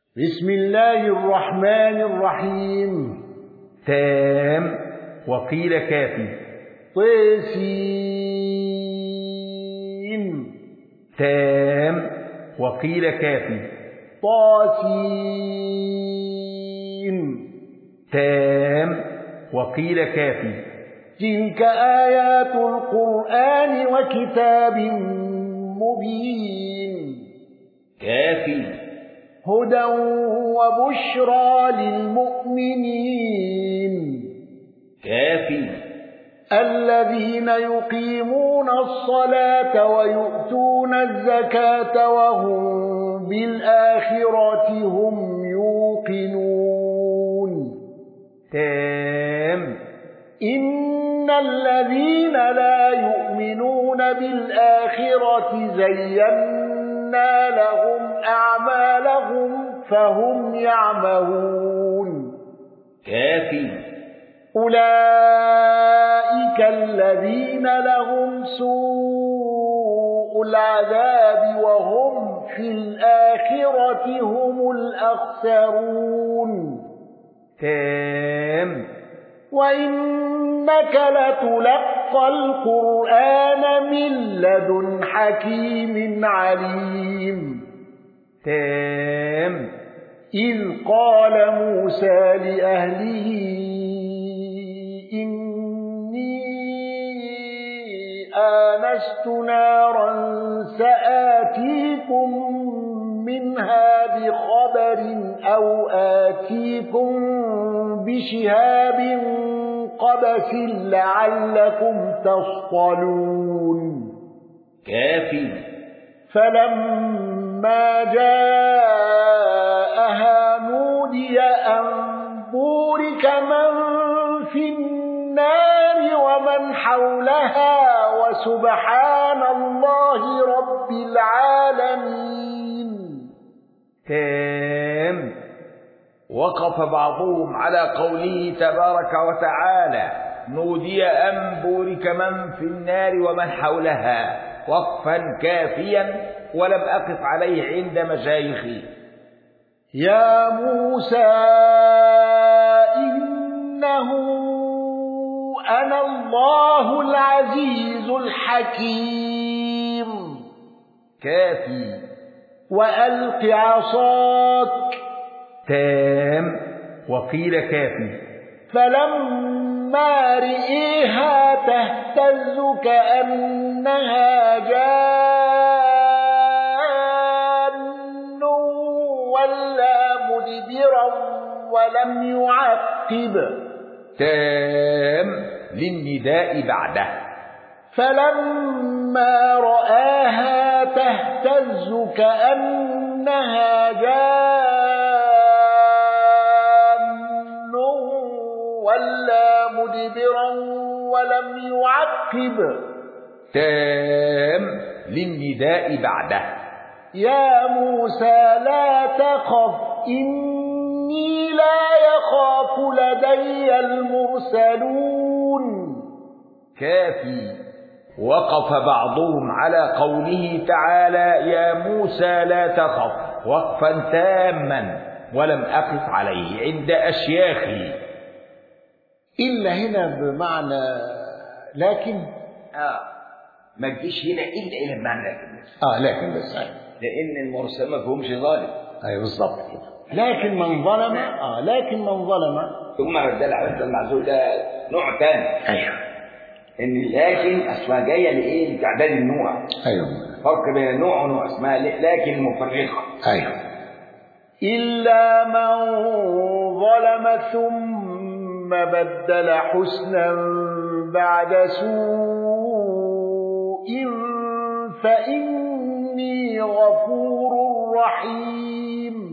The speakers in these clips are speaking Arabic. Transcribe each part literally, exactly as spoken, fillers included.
بسم الله الرحمن الرحيم. تام وقيل كافي. طسين. تام وقيل كافي. طاسين. تام وقيل كافي. تلك آيات القرآن وكتاب مبين. كافي. هدى وبشرى للمؤمنين. كافي. الذين يقيمون الصلاة ويؤتون الزكاة وهم بالآخرة هم يوقنون. تام. إن الذين لا يؤمنون بالآخرة زينا لهم أعمالهم فهم يعمهون. كافي. أولئك الذين لهم سوء العذاب وهم في الآخرة هم الأخسرون. تام. وإنك لتلقى القرآن من لدن حكيم عليم. تام. إذ قال موسى لأهله إني آنست نارا سآتيكم منها بخبر أو آتيكم بشهاب قبس لعلكم تصطلون. كافي. فلما جاءها نودي أن بورك من في النار ومن حولها وسبحان الله رب العالمين. تام. وقف بعضهم على قوله تبارك وتعالى نودي أن بورك من في النار ومن حولها وقفا كافيا ولم أقف عليه عند مشايخي. يا موسى إنه أنا الله العزيز الحكيم. كافي. وألق عصاك. تام وقيل كافي. فلما رئيها تهتز كأنها جان ولا مدبرا ولم يعقب. تام للنداء بعده. فلما رآها تهتز كأنها جان ولا مدبرا ولم يعقب. تام للنداء بعده. يا موسى لا تخف إني لا يخاف لدي المرسلون. كافي. وقف بعضهم على قوله تعالى يا موسى لا تخف وقفا تاما ولم أقف عليه عند أشياخي. إلا هنا بمعنى لكن آه ما تجيش هنا إلا إلى بمعنى لكن بس. آه لكن بس آه. لأن المرسل ما فيهمش ظالم. أيوة بالضبط كده. لكن من ظلم آه لكن من ظلم ثم رد العبد المعزول ده نوع ثاني. أيوة. إن لكن أصلها جاية لإيه؟ لتعداد النوع. أيوة. فرق بين النوع ونوع اسمها لكن المفرقة. أيوة. إلا من ظلم ثم بدل حسنا بعد سوء فإني غفور رحيم.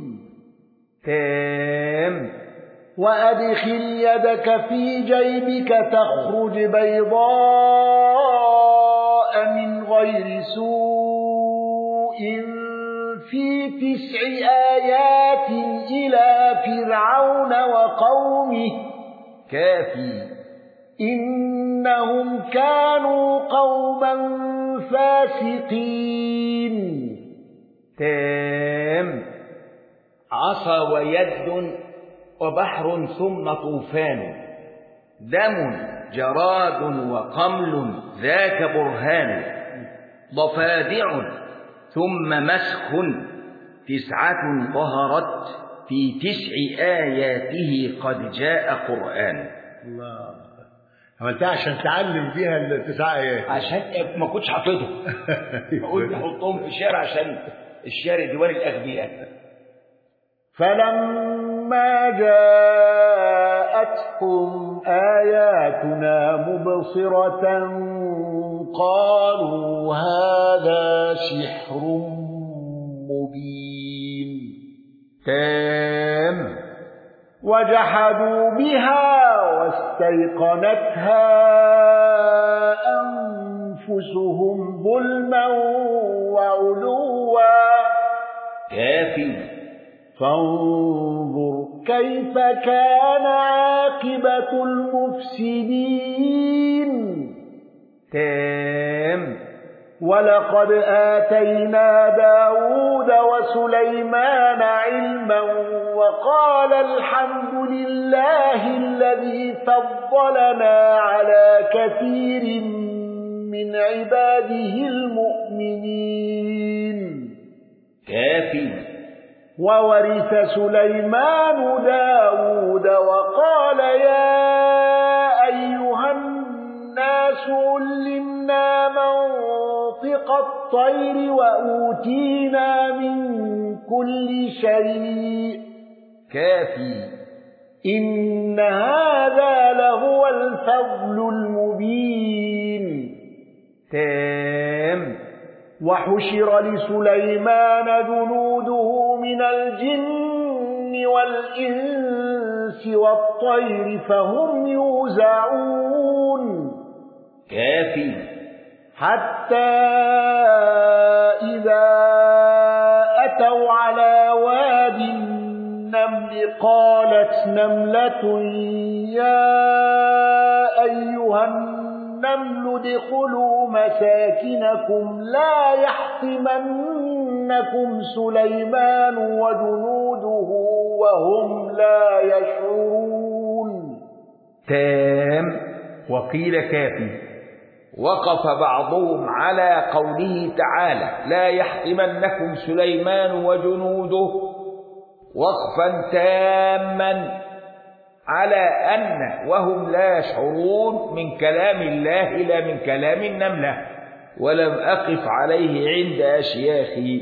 تام. وأدخل يدك في جيبك تخرج بيضاء من غير سوء في تسع آيات إلى فرعون وقومه. كافي. إنهم كانوا قوما فاسقين. تام. عصا ويد وبحر ثم طوفان، دم جراد وقمل ذاك برهان، ضفادع ثم مسخ تسعة ظهرت في تسع آياته قد جاء قرآن. الله، عملتها عشان تعلم بيها التسع آيات؟ عشان ما كنتش حافظهم قلت احطهم في الشعر عشان الشعر ديوان الأغبياء. فلما جاءتهم آياتنا مبصرة قالوا هذا سحر مبين. تام. وجحدوا بها واستيقنتها أنفسهم ظلما وعلوا. كافي. فانظر كيف كان عاقبة المفسدين. تام. ولقد آتينا داود وسليمان علما وقال الحمد لله الذي فضلنا على كثير من عباده المؤمنين. كافي. وورث سليمان داود وقال يا أيها الناس علمنا منطق الطير وأوتينا من كل شيء. كافي. إن هذا لهو الفضل المبين. تام. وحشر لسليمان جنوده من الجن والإنس والطير فهم يوزعون. كافي. حتى إذا أتوا على واد النمل قالت نملة يا أيها النمل ادخلوا مساكنكم لا يحطمنكم سليمان وجنوده وهم لا يشعرون. تام. وقيل كافي. وقف بعضهم على قوله تعالى لا يحطمنكم سليمان وجنوده وقفا تاما على أن وهم لا يشعرون من كلام الله لا من كلام النملة. ولم أقف عليه عند أشياخي.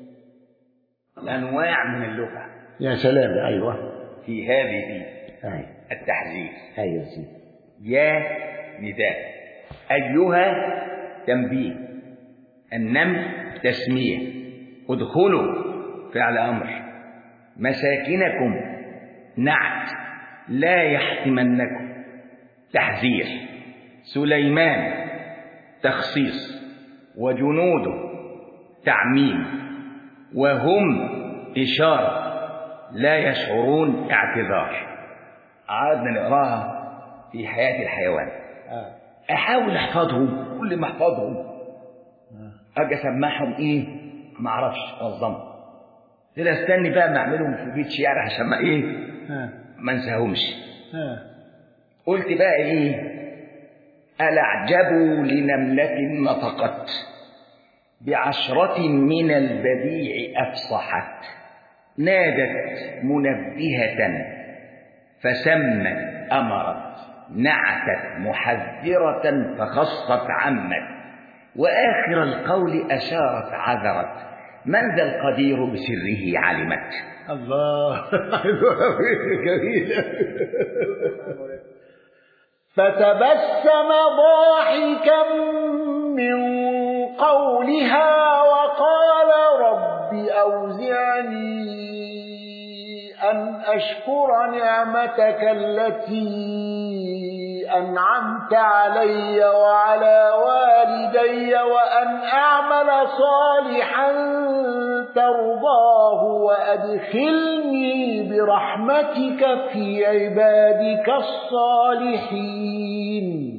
أنواع من اللغة. يا سلام. أيوة. في هذه أيوة. التحذير. أيوة سيدي. يا نداء، أيها تنبيه، النمل تسمية، ادخلوا فعل أمر، مساكنكم نعت، لا يحتمنكم تحذير، سليمان تخصيص، وجنوده تعميم، وهم إشارة، لا يشعرون اعتذار. عادنا نقراها في حياة الحيوان. أحاول أحفظهم، كل ما أحفظهم أجي أسمعهم إيه ما أعرفش أنظمهم. كده استني بقى ما أعملهم في بيت شعر عشان ما إيه ما انساهمش. قلت بقى إيه الأعجب لنملة نطقت بعشرة من البديع أفصحت، نادت منبهة فسمت أمرت، نعتت محذرة فخصت عمت، وآخر القول أشارت عذرت، من ذا القدير بسره علمت. الله جميلة. فتبسم ضاحكا من قولها وقال رب أوزعني أن أشكر نعمتك التي أنعمت علي وعلى والدي وأن أعمل صالحا ترضاه وأدخلني برحمتك في عبادك الصالحين.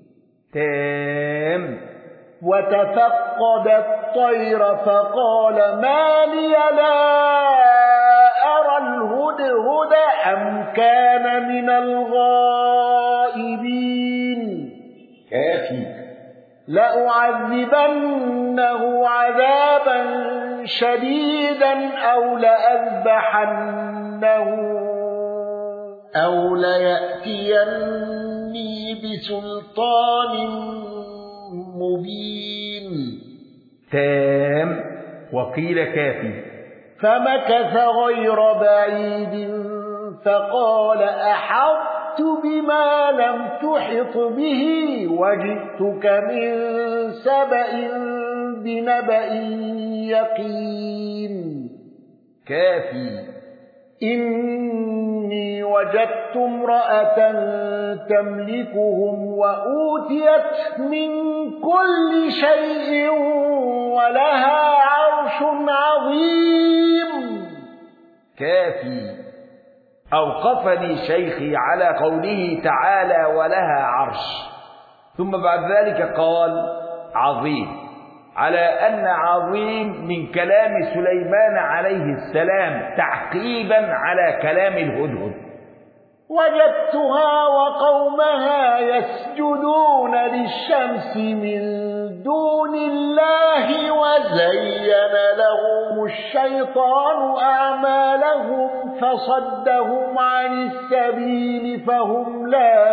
تام. وتفقد الطير فقال ما لي لا كان من الغائبين كافي لأعذبنه عذابا شديدا أو لأذبحنه أو ليأتيني بسلطان مبين. تام وقيل كافي. فمكث غير بعيد فقال أحطت بما لم تحط به وجئتك من سبأ بنبأ يقين. كافي. إني وجدت امرأة تملكهم وأوتيت من كل شيء ولها عرش عظيم. كافي. أوقفني شيخي على قوله تعالى ولها عرش، ثم بعد ذلك قال عظيم، على أن عظيم من كلام سليمان عليه السلام تعقيبا على كلام الهدهد. وجدتها وقومها يسجدون للشمس من دون الله وزين لهم الشيطان أعمالهم فصدهم عن السبيل فهم لا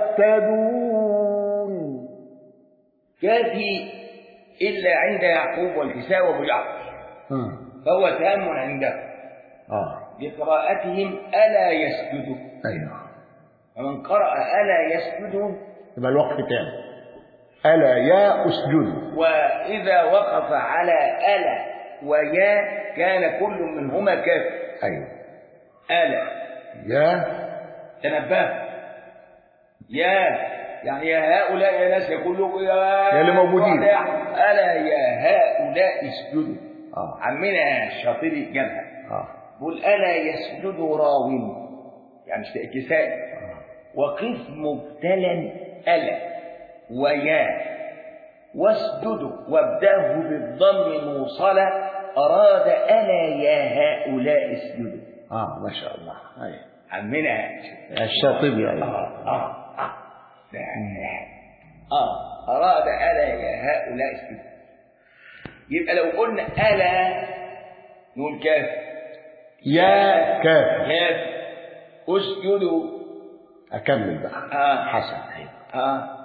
يهتدون. كافي إلا عند يعقوب والكساء وابو جعفر فهو تام عنده آه. بقراءتهم ألا يسجدوا. أيوه. فمن قرأ ألا يسجدوا يبقى الوقف تام. ألا يا أسجد. وإذا وقف على ألا ويا كان كل منهما كاف. أيوه. ألا يا تنبه يا يعني يا هؤلاء يا ناس يقول له يا يا اللي موجودين ألا يا هؤلاء اسجدوا. آه. عمنا الشاطبي جابها آه. قل ألا يسجد راو يعني كساء آه. وقف مبتلا ألا ويا واسجدوا وابداه بالضم موصلة أراد ألا يا هؤلاء اسجدوا. آه ما شاء الله. أيه. عمنا الشاطبي. أيه. آه آه آه. آه أراد ألا يا هؤلاء اسجدوا. يبقى لو قلنا ألا نقول كاف يا كاف كاف اسجدوا. أكمل بقى. آه. حسن. آه.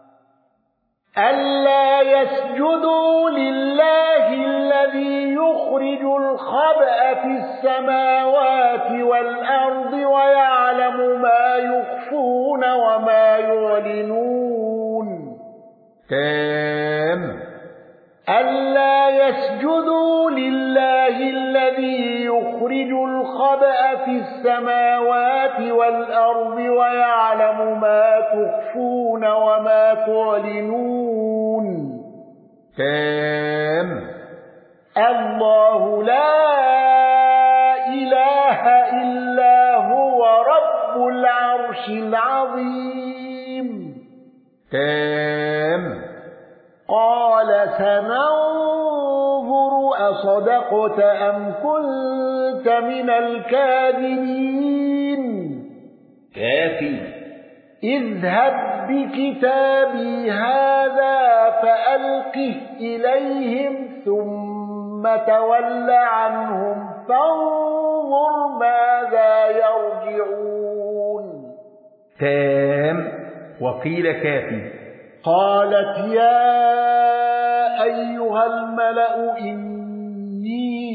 ألا يسجدوا لله الذي يخرج الخبأ في السماوات والأرض ويعلم ما يخفون وما يعلنون. تام. ألا يسجدوا لله الذي يخرج الخبأ في السماوات والأرض ويعلم ما تخفون وما تعلنون. تام. الله لا إله إلا هو رب العرش العظيم. تام. قال سننظر أصدقت أم كنت من الكاذبين. كافي. اذهب بكتابي هذا فألقه إليهم ثم تول عنهم فانظر ماذا يرجعون. تام وقيل كافي. قالت يا أيها الملأ إني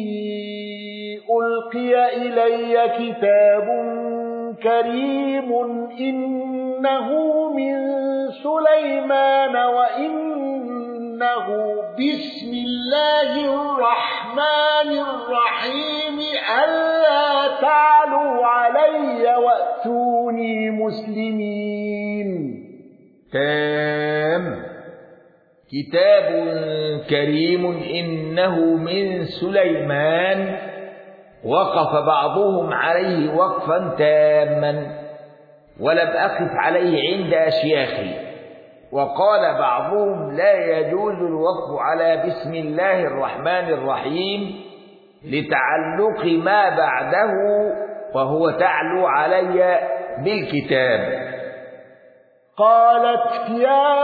ألقي إلي كتاب كريم إنه من سليمان وإنه بسم الله الرحمن الرحيم ألا تعلوا علي وأتوني مسلمين. تام. كتاب كريم إنه من سليمان وقف بعضهم عليه وقفا تاما ولم أقف عليه عند أشياخي. وقال بعضهم لا يجوز الوقف على بسم الله الرحمن الرحيم لتعلق ما بعده وهو تعلو علي بالكتاب. قالت يا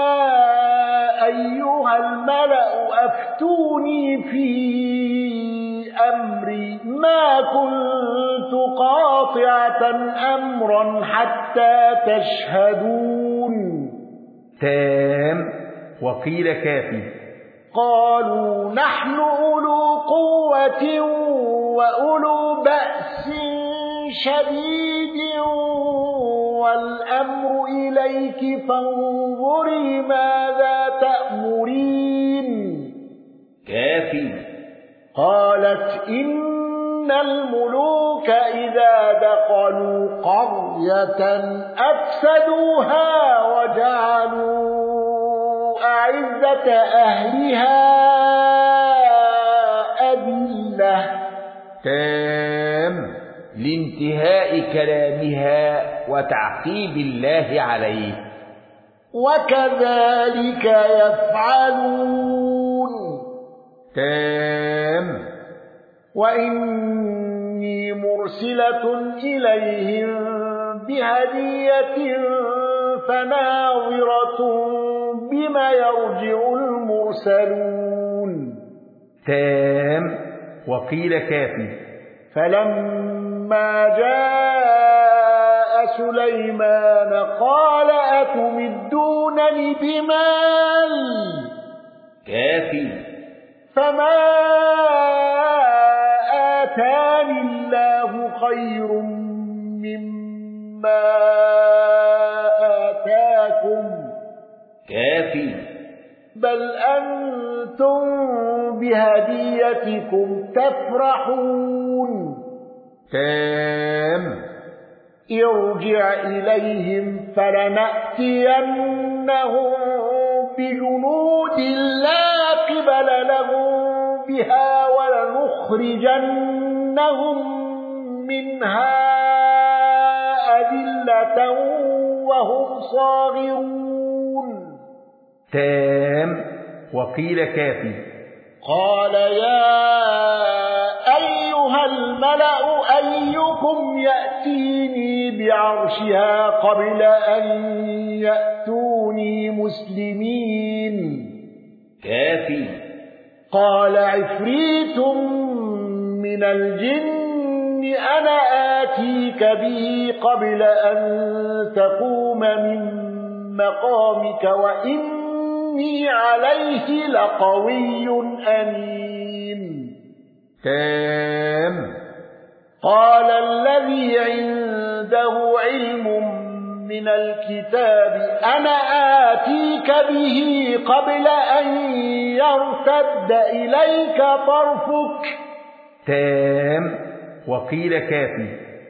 أيها الملأ أفتوني في أمري ما كنت قاطعة أمرا حتى تشهدون. تام وقيل كافي. قالوا نحن أولو قوة وأولو بأس شديد والأمر إليك فانظري ماذا تأمرين. كافي. قالت إن الملوك إذا دخلوا قرية أفسدوها وجعلوا أعزة أهلها أذلة. تام لانتهاء كلامها وتعقيب الله عليه. وكذلك يفعلون. تام وإني مرسلة إليهم بهدية فناظرة بما يرجع المرسلون. تام وقيل كافي. فلما جاء سليمان قال أتمدونني بمال. كافي. فما آتاني الله خير مما آتاكم. كافي. بل أنتم بهديتكم تفرحون. تام ارجع إليهم فلنأتينهم بجنود لا قبل لهم بها ولنخرجنهم منها أذلة وهم صاغرون. تام وقيل كافي. قال يا أيها الملأ أيكم يأتيني بعرشها قبل أن يأتوني مسلمين. كافي. قال عفريت من الجن أنا آتيك به قبل أن تقوم من مقامك وإني عليه لقوي أمين. تام قال الذي عنده علم من الكتاب أنا آتيك به قبل أن يرتد إليك طرفك. تام وقيل كافي.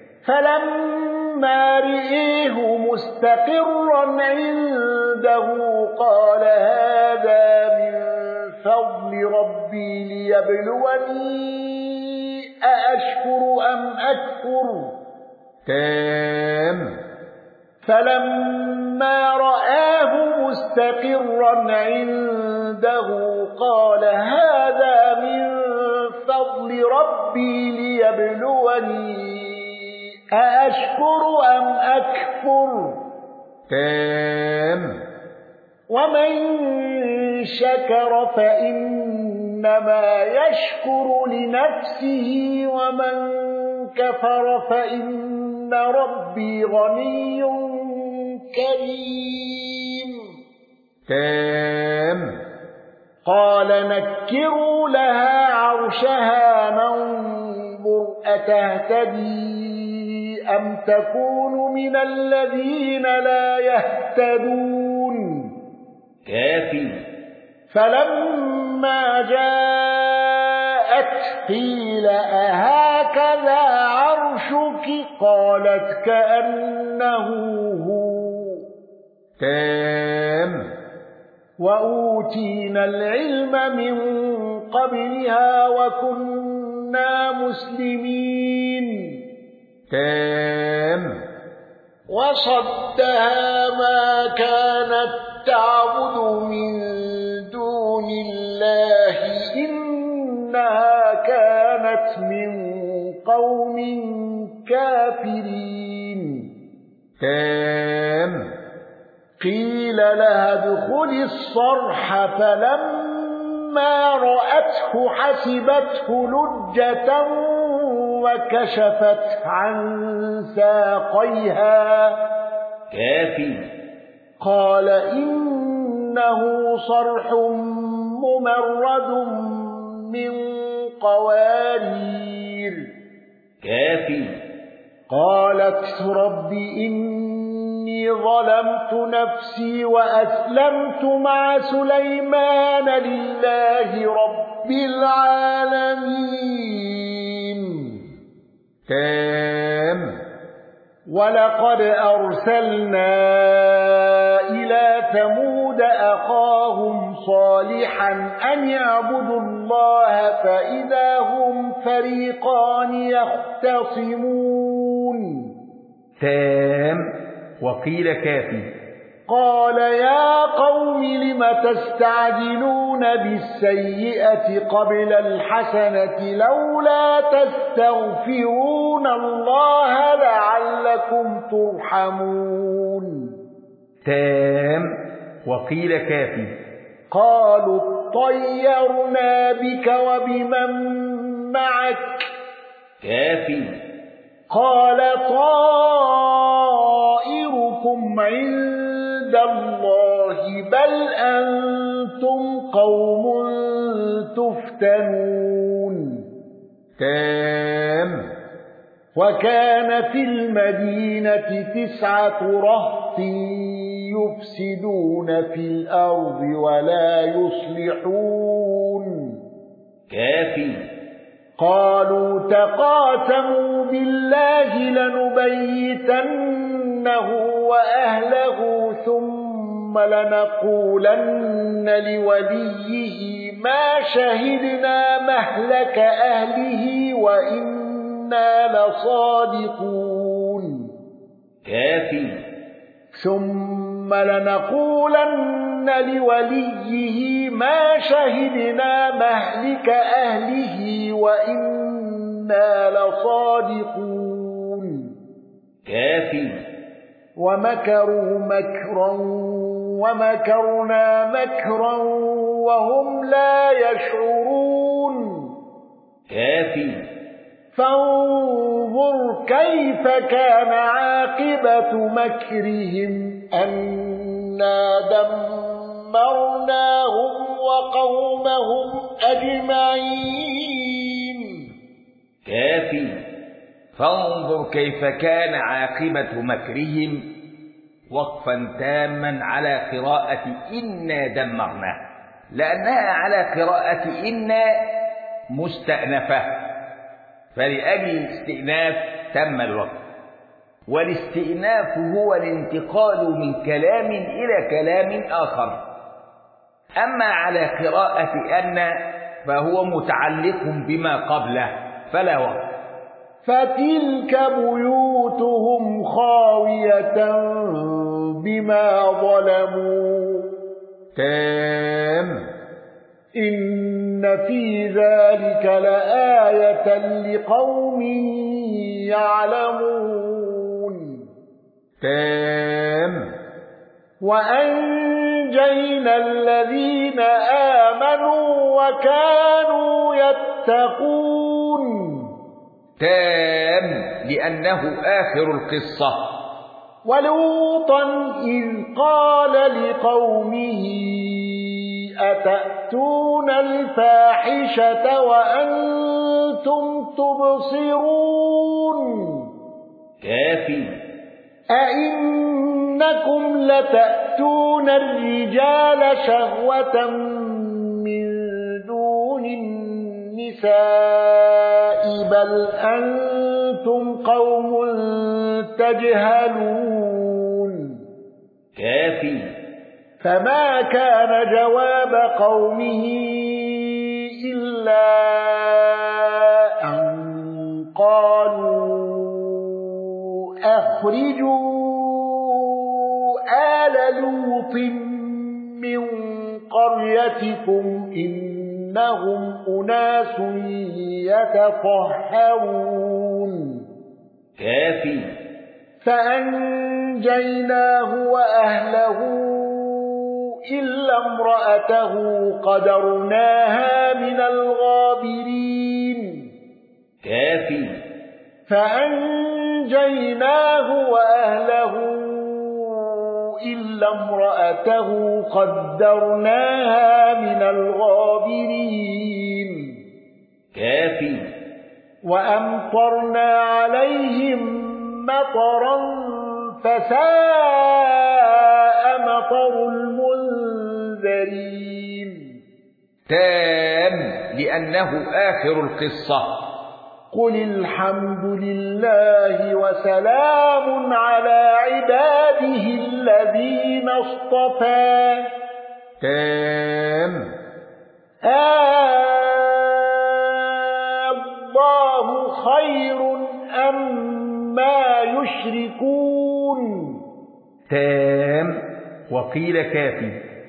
فلما رئيه مستقرا عنده قال هذا من فضل ربي ليبلوني أأشكر أم أكفر. تام فلما رآه مستقرا عنده قال هذا من فضل ربي ليبلوني أأشكر أم أكفر. تام ومن شكر فإنما يشكر لنفسه ومن كفر فإن ربي غني كريم. تام قال نكروا لها عرشها ننظر أتهتدي أم تكون من الذين لا يهتدون. كافي. فلما جاءت قيل أهكذا عرشك قالت كأنه هو. تام وأوتينا العلم من قبلها وكنا مسلمين. تام وصدها ما كانت تعبد من دون الله إنها كانت من قوم كافرين. تام. قيل لها ادخل الصرح فلما رأته حسبته لجة وكشفت عن ساقيها. كافي. قال إنه صرح ممرد من قوارير. كافي. قالت رب إني ظلمت نفسي وأسلمت مع سليمان لله رب العالمين. تام. ولقد أرسلنا إلى ثمود أخاهم صالحا أن يعبدوا الله فإذا هم فريقان يختصمون. تام. وقيل كافي. قال يا قوم لم تستعجلون بالسيئة قبل الحسنة لولا تستغفرون الله لعلكم ترحمون. تام. وقيل كافي. قالوا اطيرنا بك وبمن معك. كافي. قال طائركم عند الله بل أنتم قوم تفتنون. تام. وكان في المدينة تسعة رهط يفسدون في الأرض ولا يصلحون. كافي. قالوا تقاسموا بالله لنبيتنه وأهله ثم لنقولن لوليه ما شهدنا مهلك أهله وإنا لصادقون. كافي. ثم لنقولن لوليه ما شهدنا مهلك أهله وإنا لصادقون. كافي. ومكروا مكرا ومكرنا مكرا وهم لا يشعرون. كافي. فانظر كيف كان عاقبة مكرهم أنا دمرناهم وقومهم أجمعين. كافي. فانظر كيف كان عاقبة مكرهم. وقفا تاما على قراءة إنا دمرناه، لأنها على قراءة إنا مستأنفة، فلأجل الاستئناف تم الوقف. والاستئناف هو الانتقال من كلام إلى كلام آخر. أما على قراءة أن فهو متعلق بما قبله فلا وقف. فتلك بيوتهم خاوية بما ظلموا. تام. إن في ذلك لآية لقوم يعلمون. تام. وأنجينا الذين آمنوا وكانوا يتقون. تام لأنه آخر القصة. ولوطا إذ قال لقومه أتأتون الفاحشة وأنتم تبصرون. كافي. أئنكم لتأتون الرجال شهوة من دون النساء بل أنتم قوم تجهلون. كافي. فما كان جواب قومه إلا أن قالوا أخرجوا آل لوط من قريتكم إن إنهم أناس يتطهرون. كافي. فأنجيناه وأهله إلا امرأته قدرناها من الغابرين. كافي. فأنجيناه وأهله إلا امرأته قدرناها من الغابرين. كافي. وأمطرنا عليهم مطرا فساء مطر المنذرين. تام لأنه آخر القصة. قل الحمد لله وسلام على عباده الذين اصطفى. تام. الله خير أما يشركون. تام وقيل كافي.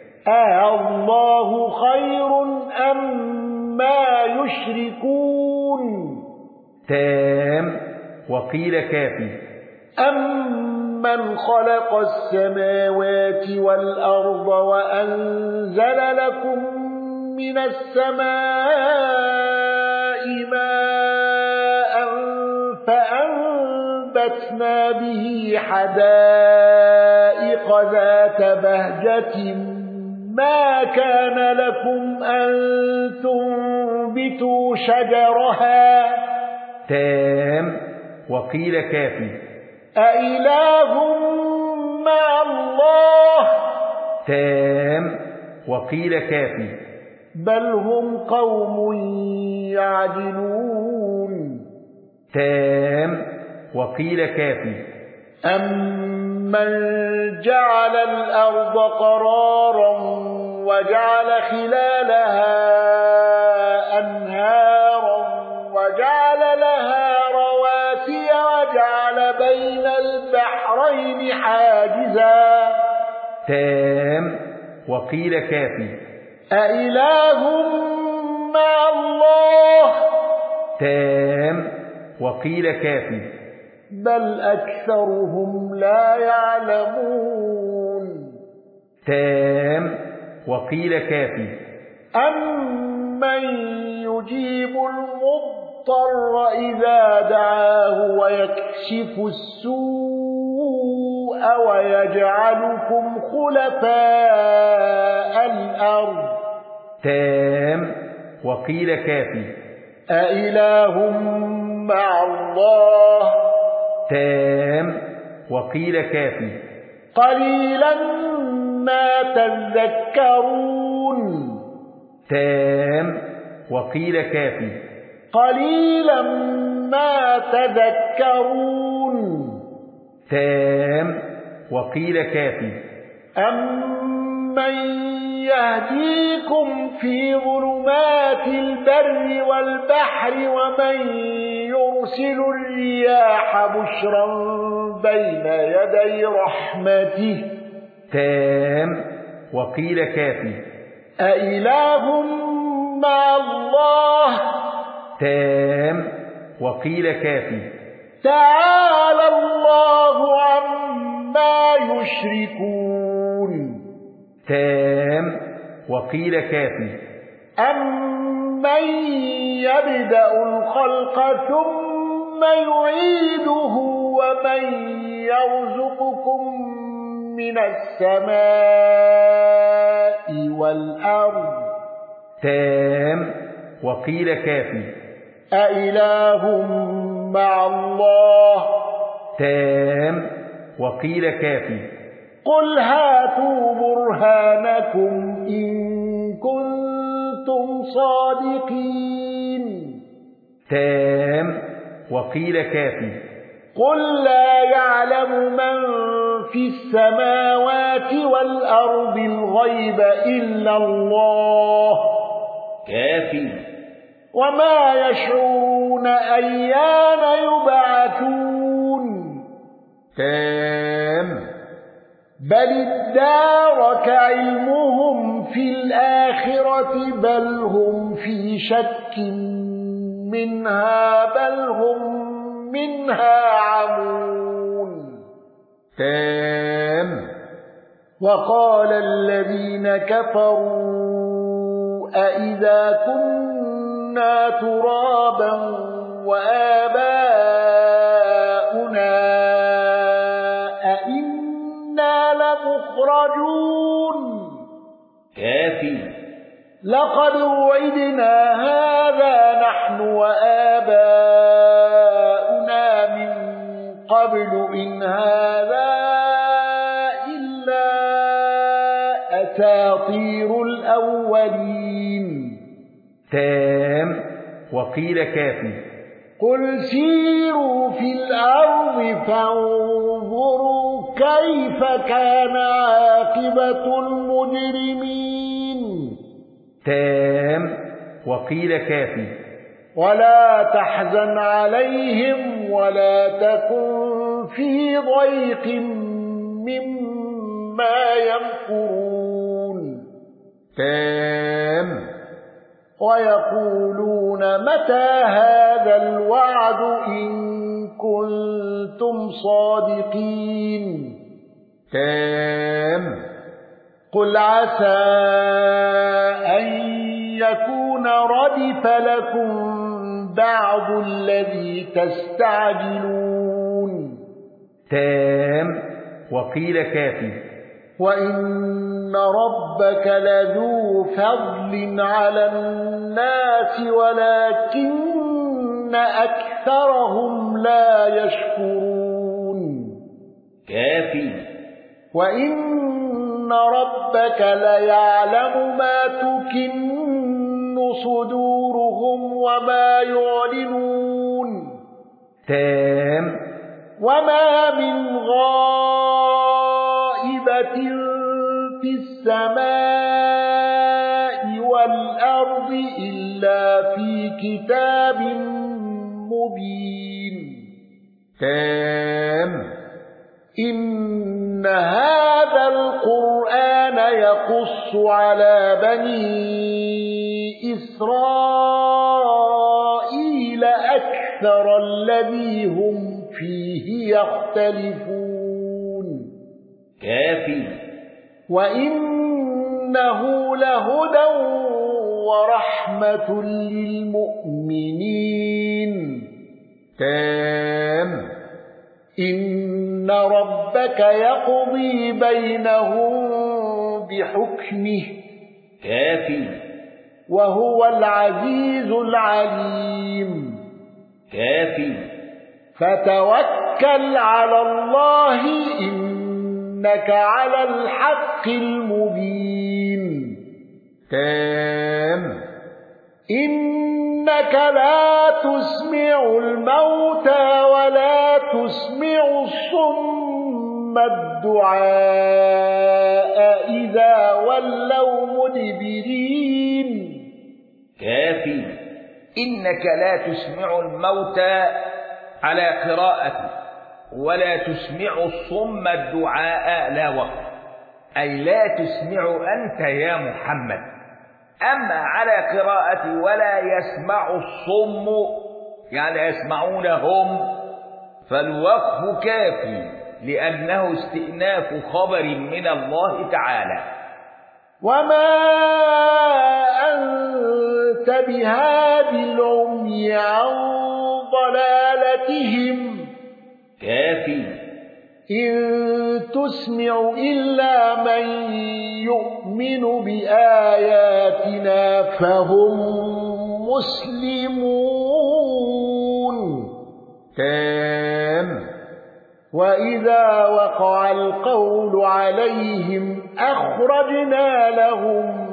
الله خير أما يشركون. تام وقيل كافي. أمن خلق السماوات والأرض وأنزل لكم من السماء ماء فأنبتنا به حدائق ذات بهجة ما كان لكم أن تنبتوا شجرها. تام وقيل كافي. أإله مع الله. تام وقيل كافي. بل هم قوم يعدلون. تام وقيل كافي. أمن جعل الأرض قرارا وجعل خلالها أنهارا وجعل لها رواسي وجعل بين البحرين حاجزا. تام وقيل كافي. أإله مع الله. تام وقيل كافي. بل أكثرهم لا يعلمون. تام وقيل كافي. أمن يجيب المضطر إذا دعاه ويكشف السوء ويجعلكم خلفاء الأرض. تام وقيل كافي. أإله مع الله. تام وقيل كافي. قليلا ما تذكرون. تام وقيل كافي. قليلا ما تذكرون. تام وقيل كافي. أمن يهديكم في ظلمات البر والبحر ومن يرسل الرياح بشرا بين يدي رحمته. تام وقيل كافي. أإله مع الله. تام وقيل كافي. تعالى الله عما يشركون. تام وقيل كافي. أمن يبدأ الخلق ثم يعيده ومن يرزقكم من السماء والأرض. تام وقيل كافي. أإله مع الله. تام وقيل كافي. قل هاتوا برهانكم إن كنتم صادقين. تام وقيل كافي. قل لا يعلم من في السماوات والأرض الغيب إلا الله. كافي. وما يشعرون أيان يبعثون. تام بل ادارك علمهم في الآخرة بل هم في شك منها بل هم منها عمون تام. وقال الذين كفروا أئذا كنا ترابا وآباؤنا أئنا لمخرجون كافي. لقد وعدنا هذا نحن وآباؤنا من قبل إن هذا إلا أساطير الأولين تام. وقيل كافي. قل سيروا في الأرض فانظروا كيف كان عاقبة المجرمين تام. وقيل كافي. ولا تحزن عليهم ولا تكن في ضيق مما يمكرون تام. ويقولون متى هذا الوعد إن كنتم صادقين تام. قل عسى أن يكون ردف لكم بعض الذي تستعجلون تام. وقيل كافي. وإن ربك لذو فضل على الناس ولكن أكثرهم لا يشكرون كافي. وإن ربك ليعلم ما تكن صدورهم وما يعلنون تام. وما من غائبة في السماء والأرض إلا في كتاب مبين تام. إن هذا القرآن يقص على بني إسرائيل أكثر الذي هم فيه يختلفون كافي. وإنه لهدى ورحمة للمؤمنين تام. إن ربك يقضي بينهم بحكمه كافي. وهو العزيز العليم كافي. فتوكل على الله إنك على الحق المبين تام. إنك لا تسمع الموتى ولا تسمع الصم الدعاء إذا ولوا مدبرين كافي. إنك لا تسمع الموتى على قراءة ولا تسمع الصم الدعاء لا وقت، أي لا تسمع أنت يا محمد. أما على قراءة ولا يسمع الصم يعني يسمعونهم فالوقف كافي لأنه استئناف خبر من الله تعالى. وما أنت بهاد العمي عن ضلالتهم كافي. إن تسمع إلا من يؤمن بآياتنا فهم مسلمون تام. وإذا وقع القول عليهم أخرجنا لهم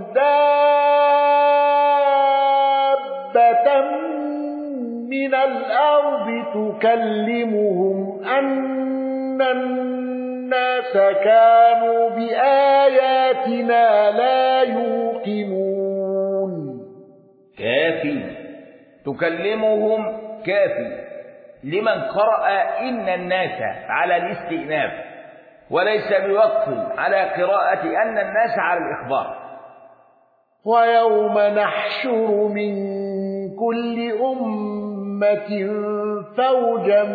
دابة من الأرض تكلمهم أن الناس كانوا بآياتنا لا يوقنون كافي. تكلمهم كافي لمن قرأ إن الناس على الاستئناف، وليس بوقف على قراءة أن الناس على الإخبار. ويوم نحشر من كل أمة فوجا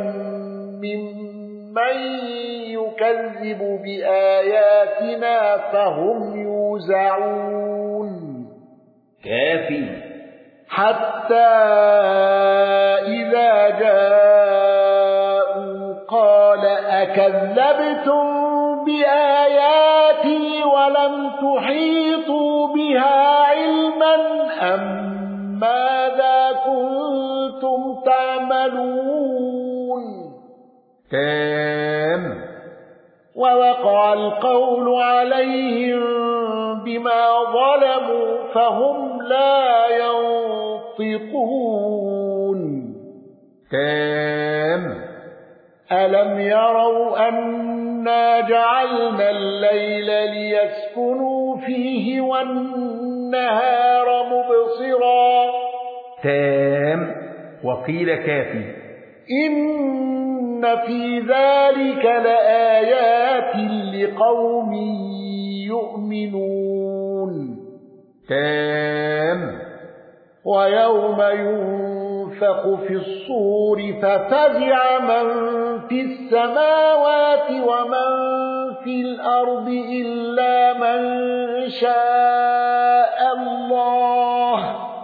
ممن يكذب بآياتنا فهم يوزعون. كافي. حتى إذا جاءوا قال أكذبتم بآياتي ولم تحيطوا بها علما أم ماذا كنتم تعملون. تام. ووقع القول عليهم بما ظلموا فهم لا ينطقون. تام. ألم يروا أنا جعلنا الليل ليسكنوا فيه والنهار مبصرا. تام. وقيل كافي. إن في ذلك لآيات لقوم يؤمنون. تام. ويوم ينفخ في الصور ففزع من في السماوات ومن في الأرض إلا من شاء الله.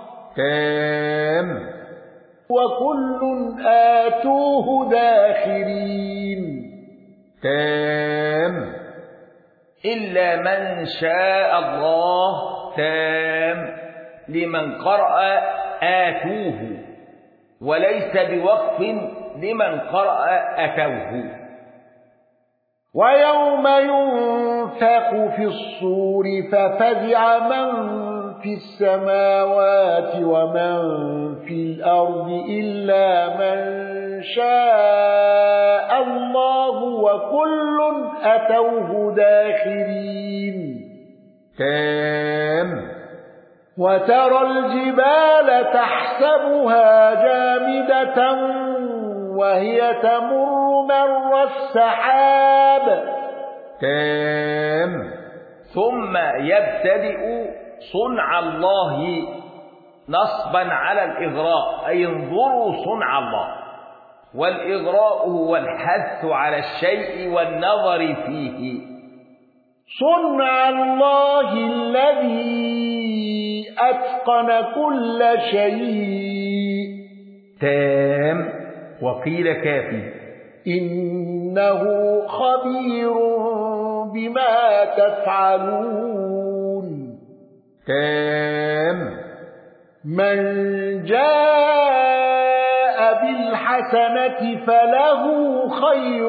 تام. وكل آتوه داخرين. تام. إلا من شاء الله. تام. لمن قرأ آتوه وليس بوقف لمن قرأ أتوه. ويوم ينفخ في الصور ففزع من في السماوات ومن في الأرض إلا من شاء الله وكل أتوه داخرين. تام. وترى الجبال تحسبها جامدة وهي تمر مر السحاب. تام. ثم يبتدئ صنع الله نصبا على الإغراء، أي انظروا صنع الله، والإغراء هو الحث على الشيء والنظر فيه. صنع الله الذي أتقن كل شيء. تام. وقيل كافي. إنه خبير بما تفعلون. تام. من جاء بالحسنة فله خير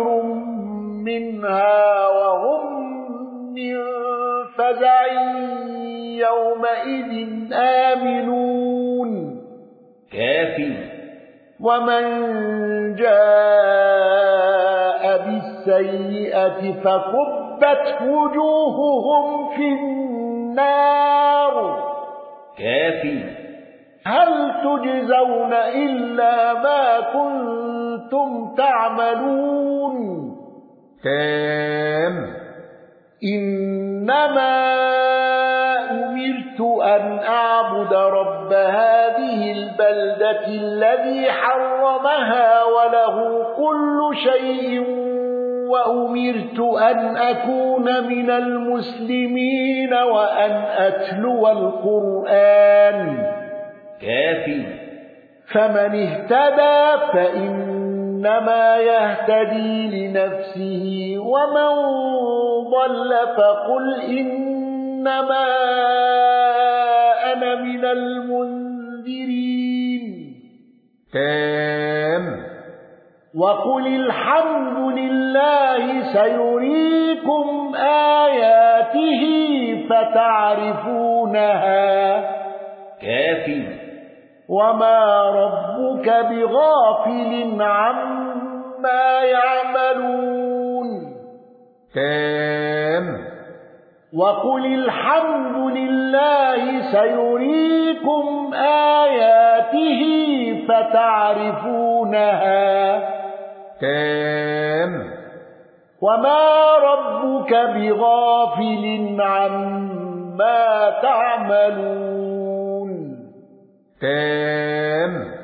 منها وهم من فزع يومئذ آمنون. كافي. ومن جاء بالسيئة فكبت وجوههم في النار. كافي. هل تجزون إلا ما كنتم تعملون. تام. إنما أمرت أن أعبد رب هذه البلدة الذي حرمها وله كل شيء وأمرت أن أكون من المسلمين وأن أتلو القرآن. كافي. فمن اهتدى فإنما يهتدي لنفسه ومن ضل فقل إنما أنا من المنذرين. تام. وقل الحمد لله سيريكم آياته فتعرفونها. كافي. وما ربك بغافل عما يعملون. تام. وقل الحمد لله سيريكم آياته فتعرفونها. تام. وما ربك بغافل عما تعملون. تام